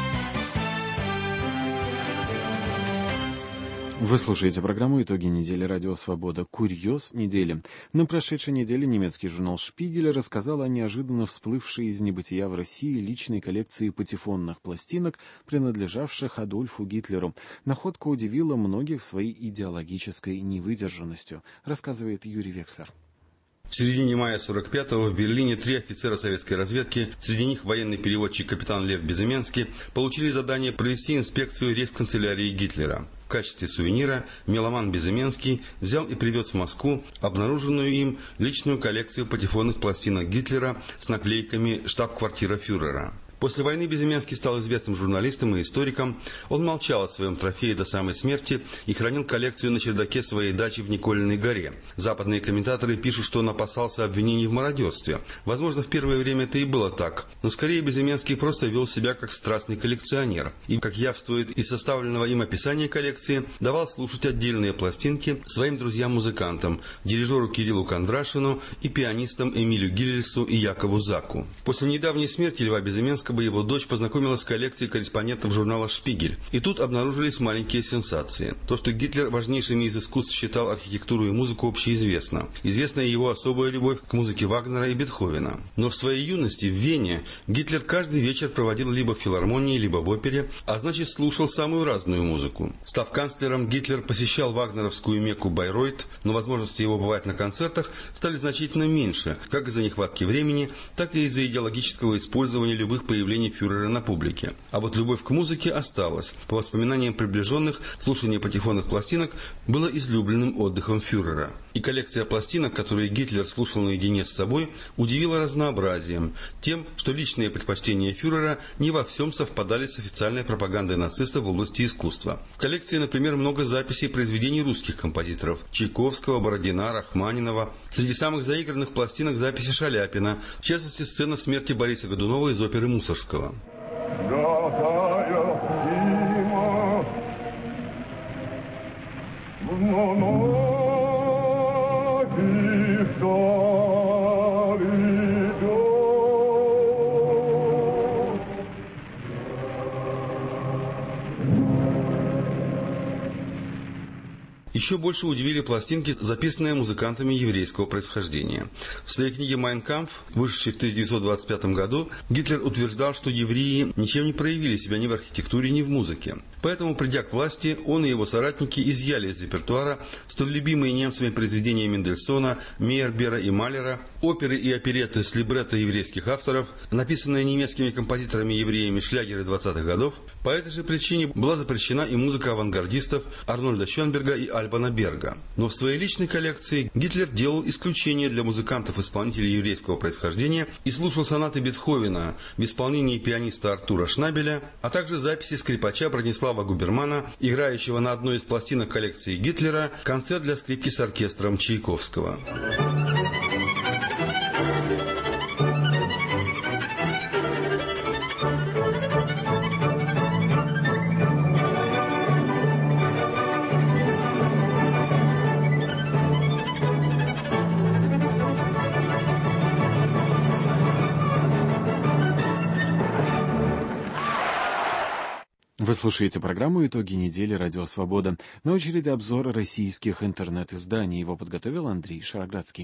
S1: Вы слушаете программу «Итоги недели. Радио Свобода. Курьез недели». На прошедшей неделе немецкий журнал «Шпигель» рассказал о неожиданно всплывшей из небытия в России личной коллекции патефонных пластинок, принадлежавших Адольфу Гитлеру. Находка удивила многих своей идеологической невыдержанностью, рассказывает Юрий Векслер.
S14: В середине мая 45-го в Берлине 3 офицера советской разведки, среди них военный переводчик капитан Лев Безыменский, получили задание провести инспекцию рейхсканцелярии Гитлера. В качестве сувенира меломан Безыменский взял и привез в Москву обнаруженную им личную коллекцию патефонных пластинок Гитлера с наклейками «Штаб-квартира фюрера». После войны Безыменский стал известным журналистом и историком. Он молчал о своем трофее до самой смерти и хранил коллекцию на чердаке своей дачи в Николиной горе. Западные комментаторы пишут, что он опасался обвинений в мародерстве. Возможно, в первое время это и было так. Но скорее Безыменский просто вел себя как страстный коллекционер. И, как явствует из составленного им описания коллекции, давал слушать отдельные пластинки своим друзьям-музыкантам, дирижеру Кириллу Кондрашину и пианистам Эмилю Гиллельсу и Якову Заку. После недавней смерти Льва Безыменского его дочь познакомилась с коллекцией корреспондентов журнала «Шпигель». И тут обнаружились маленькие сенсации. То, что Гитлер важнейшими из искусств считал архитектуру и музыку, общеизвестно. Известна его особая любовь к музыке Вагнера и Бетховена. Но в своей юности в Вене Гитлер каждый вечер проводил либо в филармонии, либо в опере, а значит слушал самую разную музыку. Став канцлером, Гитлер посещал вагнеровскую Мекку Байройт, но возможности его бывать на концертах стали значительно меньше, как из-за нехватки времени, так и из-за идеологического использования любых появлений фюрера на публике. А вот любовь к музыке осталась. По воспоминаниям приближенных, слушание патефонных пластинок было излюбленным отдыхом фюрера. И коллекция пластинок, которые Гитлер слушал наедине с собой, удивила разнообразием, тем, что личные предпочтения фюрера не во всем совпадали с официальной пропагандой нацистов в области искусства. В коллекции, например, много записей произведений русских композиторов – Чайковского, Бородина, Рахманинова. Среди самых заигранных пластинок записи Шаляпина, в частности, сцена смерти Бориса Годунова из оперы Мусоргского. Еще больше удивили пластинки, записанные музыкантами еврейского происхождения. В своей книге «Майн кампф», вышедшей в 1925 году, Гитлер утверждал, что евреи ничем не проявили себя ни в архитектуре, ни в музыке. Поэтому, придя к власти, он и его соратники изъяли из репертуара столь любимые немцами произведения Мендельсона, Мейербера и Малера, оперы и оперетты с либретто еврейских авторов, написанные немецкими композиторами-евреями шлягеры 20-х годов. По этой же причине была запрещена и музыка авангардистов Арнольда Шёнберга и Альбана Берга. Но в своей личной коллекции Гитлер делал исключение для музыкантов-исполнителей еврейского происхождения и слушал сонаты Бетховена в исполнении пианиста Артура Шнабеля, а также записи скрипача Бронислава Губермана, играющего на одной из пластинок коллекции Гитлера концерт для скрипки с оркестром Чайковского.
S1: Вы слушаете программу «Итоги недели. Радио Свобода». На очереди обзор российских интернет-изданий. Его подготовил Андрей Шароградский.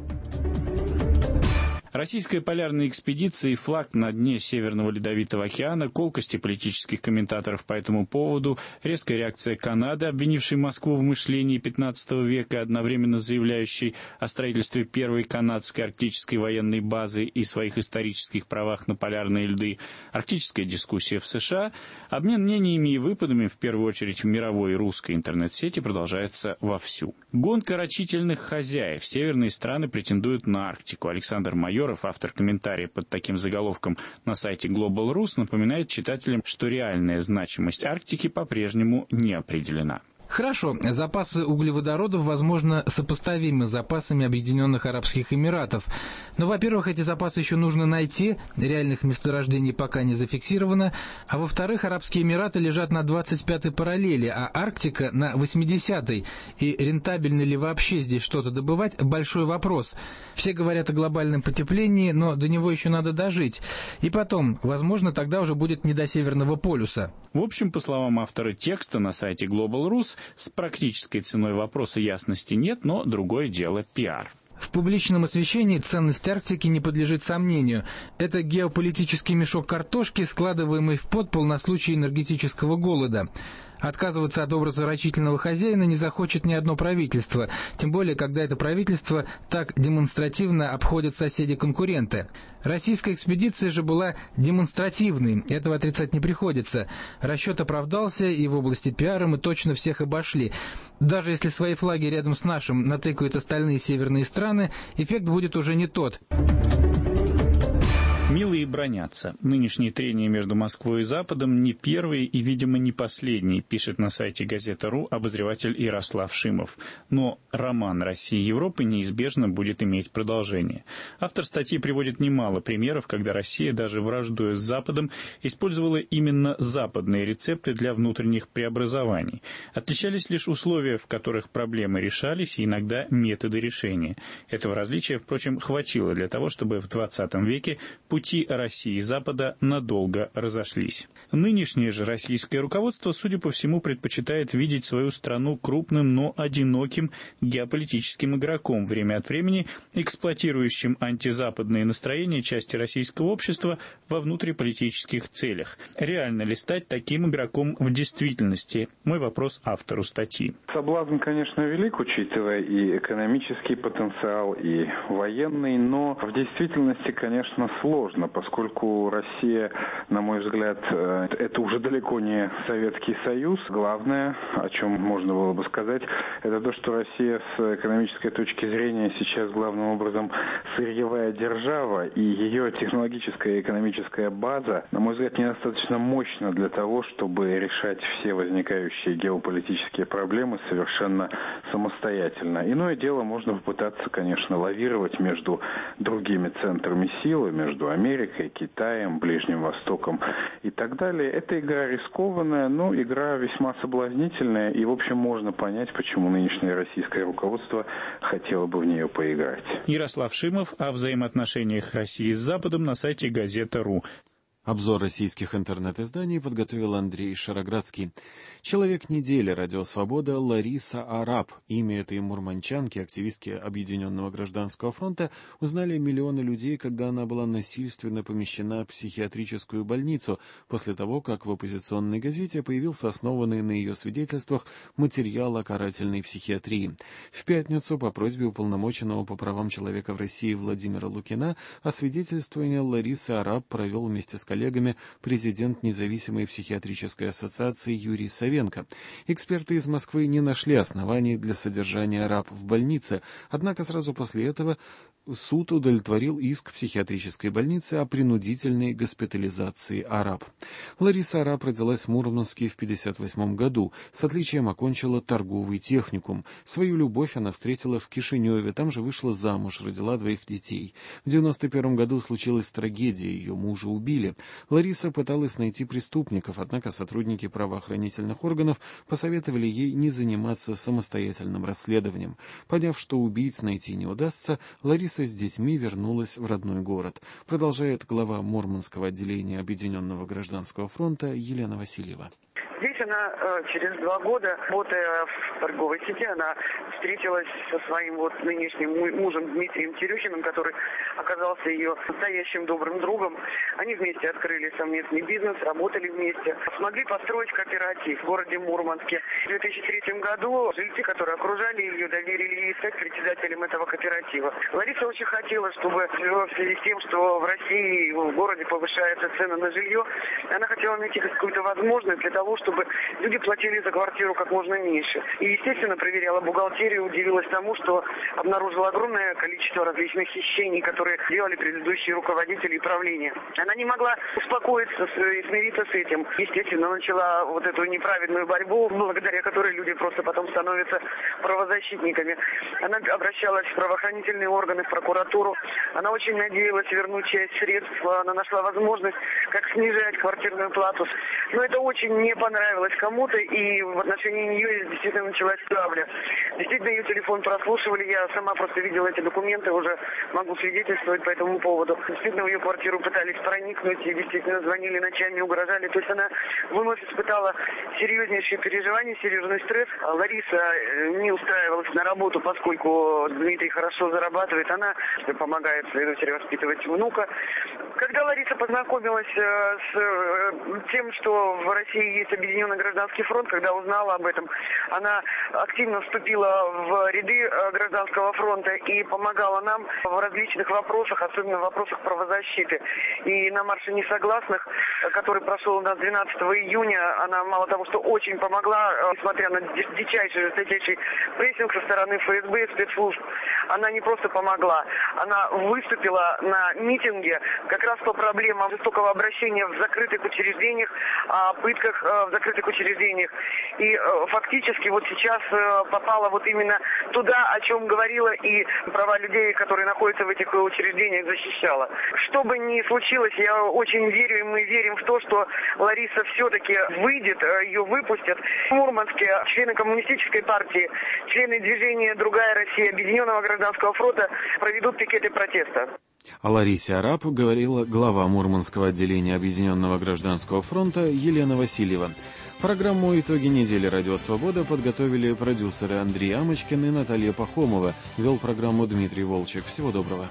S15: Российская полярная экспедиция и флаг на дне Северного Ледовитого океана, колкости политических комментаторов по этому поводу, резкая реакция Канады, обвинившей Москву в мышлении XV века, одновременно заявляющей о строительстве первой канадской арктической военной базы и своих исторических правах на полярные льды, арктическая дискуссия в США, обмен мнениями и выпадами, в первую очередь в мировой и русской интернет-сети, продолжается вовсю. Гонка рачительных хозяев. Северные страны претендуют на Арктику. Александр Майоров, автор комментария под таким заголовком на сайте Global.Rus, напоминает читателям, что реальная значимость Арктики по-прежнему не определена.
S16: Хорошо, запасы углеводородов, возможно, сопоставимы с запасами Объединенных Арабских Эмиратов. Но, во-первых, эти запасы еще нужно найти, реальных месторождений пока не зафиксировано, а во-вторых, Арабские Эмираты лежат на 25-й параллели, а Арктика на 80-й. И рентабельно ли вообще здесь что-то добывать – большой вопрос. Все говорят о глобальном потеплении, но до него еще надо дожить. И потом, возможно, тогда уже будет не до Северного полюса.
S15: В общем, по словам автора текста на сайте Global.Rus, с практической ценой вопроса ясности нет, но другое дело – пиар.
S16: В публичном освещении ценность Арктики не подлежит сомнению. Это геополитический мешок картошки, складываемый в подпол на случай энергетического голода. Отказываться от образа рачительного хозяина не захочет ни одно правительство, тем более, когда это правительство так демонстративно обходят соседи-конкуренты. Российская экспедиция же была демонстративной, этого отрицать не приходится. Расчет оправдался, и в области пиара мы точно всех обошли. Даже если свои флаги рядом с нашим натыкают остальные северные страны, эффект будет уже не тот.
S15: Милые бронятся. Нынешние трения между Москвой и Западом не первые и, видимо, не последние, пишет на сайте Газета.ру обозреватель Ярослав Шимов. Но роман «Россия и Европа» неизбежно будет иметь продолжение. Автор статьи приводит немало примеров, когда Россия, даже враждуя с Западом, использовала именно западные рецепты для внутренних преобразований. Отличались лишь условия, в которых проблемы решались, и иногда методы решения. Этого различия, впрочем, хватило для того, чтобы в XX веке пути России и Запада надолго разошлись. Нынешнее же российское руководство, судя по всему, предпочитает видеть свою страну крупным, но одиноким геополитическим игроком, время от времени эксплуатирующим антизападные настроения части российского общества во внутриполитических целях. Реально ли стать таким игроком в действительности? Мой вопрос автору статьи.
S17: Соблазн, конечно, велик, учитывая и экономический потенциал, и военный, но в действительности, конечно, сложно, поскольку Россия, на мой взгляд, это уже далеко не Советский Союз. Главное, о чем можно было бы сказать, это то, что Россия с экономической точки зрения сейчас главным образом сырьевая держава, и ее технологическая и экономическая база, на мой взгляд, недостаточно мощна для того, чтобы решать все возникающие геополитические проблемы совершенно самостоятельно. Иное дело, можно попытаться, конечно, лавировать между другими центрами силы, между Америкой, Китаем, Ближним Востоком и так далее. Эта игра рискованная, но игра весьма соблазнительная, и, в общем, можно понять, почему нынешнее российское руководство хотело бы в нее поиграть.
S15: Ярослав Шимов о взаимоотношениях России с Западом на сайте Газета.ру.
S1: Обзор российских интернет-изданий подготовил Андрей Шароградский. Человек недели. Радио «Свобода» Лариса Арап. Имя этой мурманчанки, активистки Объединенного гражданского фронта, узнали миллионы людей, когда она была насильственно помещена в психиатрическую больницу, после того, как в оппозиционной газете появился основанный на ее свидетельствах материал о карательной психиатрии. В пятницу по просьбе уполномоченного по правам человека в России Владимира Лукина освидетельствование Ларисы Арап провел вместе с коллегами президент Независимой психиатрической ассоциации Юрий Савенко. Эксперты из Москвы не нашли оснований для содержания Арап в больнице, однако сразу после этого суд удовлетворил иск психиатрической больницы о принудительной госпитализации Арап. Лариса Арап родилась в Мурманске в 1958 году, с отличием окончила торговый техникум. Свою любовь она встретила в Кишиневе, там же вышла замуж, родила 2 детей. В 1991 году случилась трагедия, ее мужа убили. Лариса пыталась найти преступников, однако сотрудники правоохранительных органов посоветовали ей не заниматься самостоятельным расследованием. Поняв, что убийц найти не удастся, Лариса с детьми вернулась в родной город. Продолжает глава Мурманского отделения Объединенного гражданского фронта Елена Васильева.
S18: Здесь она через 2 года, работая в торговой сети, она встретилась со своим нынешним мужем Дмитрием Терехиным, который оказался ее настоящим добрым другом. Они вместе открыли совместный бизнес, работали вместе, смогли построить кооператив в городе Мурманске. В 2003 году жильцы, которые окружали ее, доверили ей стать председателем этого кооператива. Лариса очень хотела, чтобы в связи с тем, что в России, в городе повышаются цены на жилье, она хотела найти какую-то возможность для того, чтобы люди платили за квартиру как можно меньше. И, естественно, проверяла бухгалтерию, удивилась тому, что обнаружила огромное количество различных хищений, которые делали предыдущие руководители и правления. Она не могла успокоиться и смириться с этим. Естественно, начала эту неправедную борьбу, благодаря которой люди просто потом становятся правозащитниками. Она обращалась в правоохранительные органы, в прокуратуру. Она очень надеялась вернуть часть средств. Она нашла возможность, как снижать квартирную плату. Но это очень не понравилось кому-то, и в отношении нее действительно началась травля. Действительно, ее телефон прослушивали, я сама просто видела эти документы, уже могу свидетельствовать по этому поводу. Действительно, в ее квартиру пытались проникнуть, и действительно звонили ночами, угрожали. То есть она вновь испытала серьезнейшие переживания, серьезный стресс. Лариса не устраивалась на работу, поскольку Дмитрий хорошо зарабатывает. Она помогает следователю воспитывать внука. Когда Лариса познакомилась с тем, что в России есть Объединенный гражданский фронт, когда узнала об этом, она активно вступила в ряды гражданского фронта и помогала нам в различных вопросах, особенно в вопросах правозащиты. И на марше несогласных, который прошел у нас 12 июня, она мало того, что очень помогла, несмотря на дичайший, жесточайший прессинг со стороны ФСБ и спецслужб, она не просто помогла, она выступила на митинге как раз по проблемам жестокого обращения в закрытых учреждениях, о пытках в закрытых учреждениях. И фактически сейчас попала именно туда, о чем говорила и права людей, которые находятся в этих учреждениях, защищала. Что бы ни случилось, я очень верю, и мы верим в то, что Лариса все-таки выйдет, ее выпустят. В Мурманске члены коммунистической партии, члены движения «Другая Россия», Объединенного гражданского фронта проведут пикеты протеста.
S1: О Ларисе Арап говорила глава Мурманского отделения Объединенного гражданского фронта Елена Васильева. Программу «Итоги недели. Радио Свобода» подготовили продюсеры Андрей Амочкин и Наталья Пахомова. Вел программу Дмитрий Волчек. Всего доброго.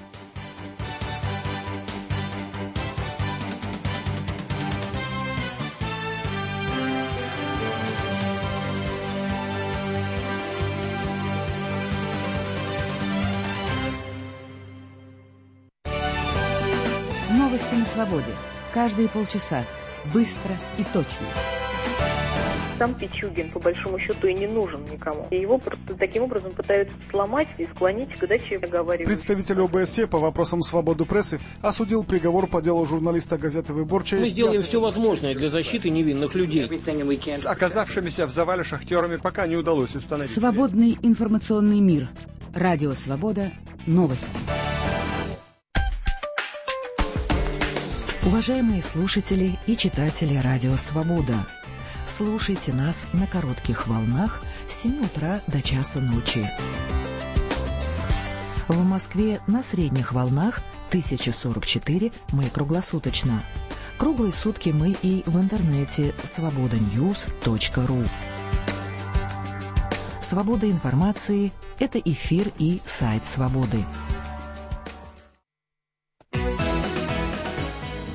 S6: Новости на свободе. Каждые полчаса. Быстро и точно.
S3: Сам Пичугин, по большому счету, и не нужен никому. И его просто таким образом пытаются сломать и склонить к даче договаривания.
S19: Представитель ОБСЕ по вопросам свободы прессы осудил приговор по делу журналиста газеты «Выборчая».
S20: Мы сделаем все возможное для защиты невинных людей.
S21: С оказавшимися в завале шахтерами пока не удалось установить.
S6: Свободный информационный мир. Радио Свобода. Новости.
S22: Уважаемые слушатели и читатели Радио Свобода, слушайте нас на коротких волнах с 7 утра до часу ночи. В Москве на средних волнах 1044 мы круглосуточно. Круглые сутки мы и в интернете svobodanews.ru. Свобода информации – это эфир и сайт «Свободы».